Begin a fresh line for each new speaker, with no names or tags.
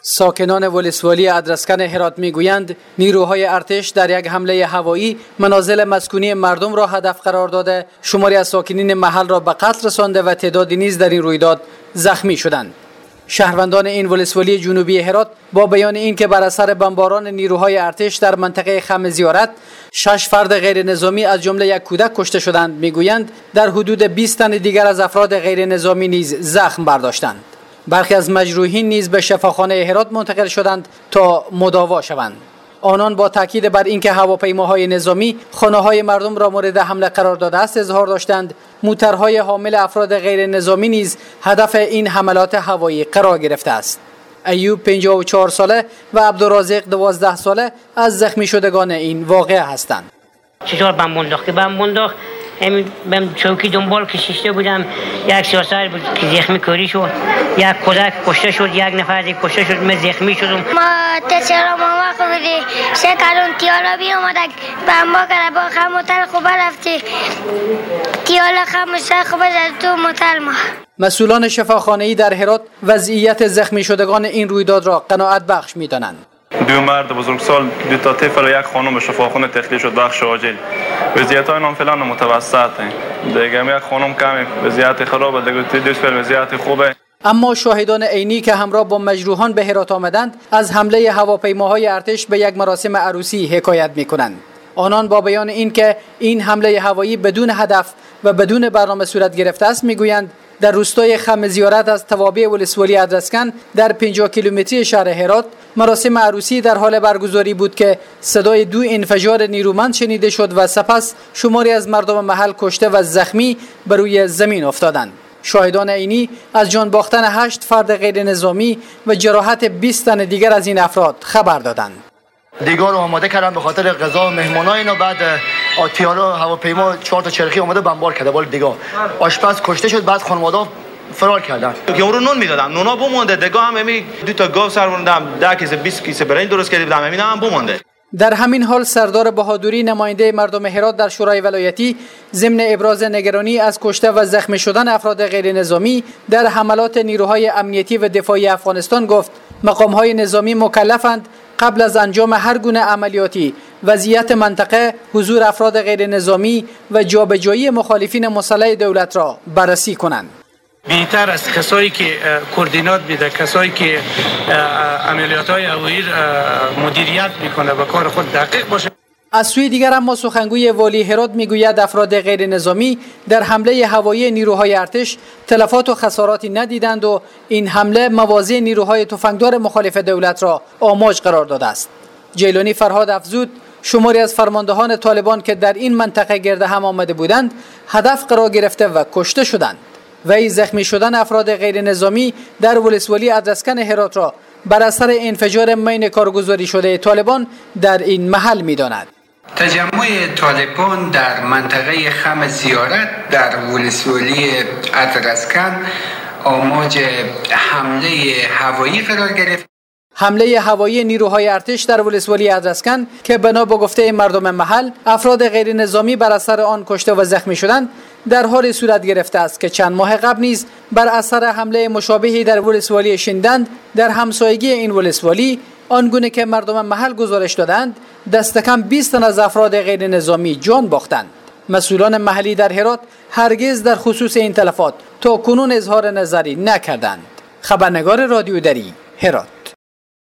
ساکنان ولسوالی ادرسکن هرات میگویند نیروهای ارتش در یک حمله هوایی منازل مسکونی مردم را هدف قرار داده، شماری از ساکنین محل را به قتل رسانده و تعدادی نیز در این رویداد زخمی شدند. شهروندان این ولسوالی جنوبی هرات با بیان اینکه بر اثر بمباران نیروهای ارتش در منطقه خم زیارت 6 فرد غیر نظامی از جمله یک کودک کشته شدند، میگویند در حدود 20 تن دیگر از افراد غیر نظامی نیز زخم برداشتند. برخی از مجروحین نیز به شفاخانه هرات منتقل شدند تا مداوا شوند. آنان با تاکید بر اینکه هواپیماهای نظامی خانه‌های مردم را مورد حمله قرار داده است اظهار داشتند موترهای حامل افراد غیر نظامی نیز هدف این حملات هوایی قرار گرفته است. ایوب 54 ساله و عبدالرازق 12 ساله از زخمی شدگان این واقعه هستند.
چطور بم بنداخت همین بهم چوکی دنبال کشیده بودم، یک سیاسر بود که زخمی کوری شد، یک کودک کشته شد، یک نفر دیگه کشته شد، من زخمی شدم.
ما تسرا ماما خوبی شکرون تیالا بی اومد بمبا کرد با خم موتر خوب رفتی تیالا خمسه خوب از تو موتر ما.
مسئولان شفاخانه‌ای در هرات وضعیت زخمی شدگان این رویداد را قناعت بخش می‌دانند.
2 مرد بزرگسال، 2 تا طفل و یک خانم به شفاخانه تخلیه شد بخش عاجل. وضعیت های نام فعلا متوسط دیگه، یک خانم کمی وضعیت خرابه، دیگه 2 طفل وضعیت خوبه.
اما شاهدان عینی که همراه با مجروحان به هرات آمدند از حمله هواپیماهای ارتش به یک مراسم عروسی حکایت می‌کنند. آنان با بیان اینکه این حمله هوایی بدون هدف و بدون برنامه صورت گرفته است میگویند در روستای خم زیارت از توابع ولسوالی ادرسکن در 50 کیلومتری شهر هرات مراسم عروسی در حال برگزاری بود که صدای 2 انفجار نیرومند شنیده شد و سپس شماری از مردم محل کشته و زخمی بر روی زمین افتادند. شاهدان عینی از جان باختن 8 فرد غیر نظامی و جراحت 20 تن دیگر از این افراد خبر دادند.
دیگار رو آماده کردن به خاطر غذا و مهمانای اینا، بعد آتیارا هواپیما 4 تا چرخی اومده بمبار کرده بالا دیگار. آشپز کشته شد، بعد خانواده فرار کردن.
که اون رو نون میدادم، نونا بمونده، دیگه هم همین 2 تا گاو سروندم، 10 کیسه 20 کیسه برنج درست کرده بودم، همین هم بمونده.
در همین حال سردار بهادری نماینده مردم هرات در شورای ولایتی ضمن ابراز نگرانی از کشته و زخمی شدن افراد غیر نظامی در حملات نیروهای امنیتی و دفاعی افغانستان گفت مقام‌های نظامی مکلفند قبل از انجام هر گونه عملیاتی وضعیت منطقه، حضور افراد غیر نظامی و جابجایی مخالفین مسلح دولت را بررسی کنند.
بهتر است کسایی که کوردینات میده، کسایی که عملیات‌های هوایی مدیریت میکنه و کار خود دقیق باشه.
از سوی دیگر اما سخنگوی والی هرات میگوید افراد غیر نظامی در حمله هوایی نیروهای ارتش تلفات و خساراتی ندیدند و این حمله مواضع نیروهای تفنگدار مخالف دولت را آماج قرار داده است. جیلانی فرهاد افزود شماری از فرماندهان طالبان که در این منطقه گرد هم آمده بودند هدف قرار گرفته و کشته شدند. وی زخمی شدن افراد غیر نظامی در ولسوالی ادرسکن هرات را بر اثر انفجار مین کارگزاری شده طالبان در این محل می‌داند.
تجمع طالبان در منطقه خم زیارت در ولسوالی ادرسکن آماج حمله هوایی قرار گرفت.
حمله هوایی نیروهای ارتش در ولسوالی ادرسکن که بنا به گفته مردم محل افراد غیر نظامی بر اثر آن کشته و زخمی شدند در حال صورت گرفته است که چند ماه قبل نیز بر اثر حمله مشابهی در ولسوالی شندند در همسایگی این ولسوالی آنگونه که مردم محل گزارش دادند دست کم 20 تن از افراد غیر نظامی جان باختند. مسئولان محلی در هرات هرگز در خصوص این تلفات تا کنون اظهار نظری نکردند. خبرنگار رادیو دری هرات.